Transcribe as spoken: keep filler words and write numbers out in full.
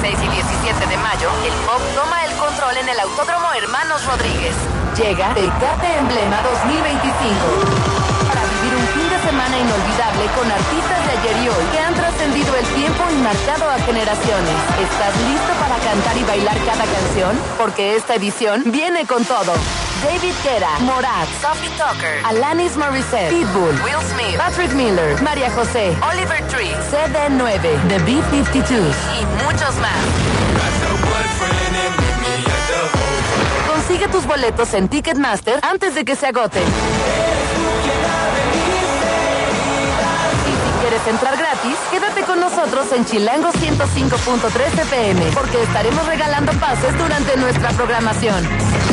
dieciséis y diecisiete de mayo, el pop toma el control en el Autódromo Hermanos Rodríguez. Llega Tecate Emblema dos mil veinticinco. Para vivir un fin de semana inolvidable con artistas de ayer y hoy que han trascendido el tiempo y marcado a generaciones. ¿Estás listo para cantar y bailar cada canción? Porque esta edición viene con todo. David Guetta, Morat, Sophie Tucker, Alanis Morissette, Pitbull, Will Smith, Patrick Miller, María José, Oliver Tree, C D nueve, The B cincuenta y dos y muchos más. Consigue tus boletos en Ticketmaster antes de que se agoten. Y si quieres entrar gratis, quédate con nosotros en Chilango ciento cinco punto tres F M, porque estaremos regalando pases durante nuestra programación.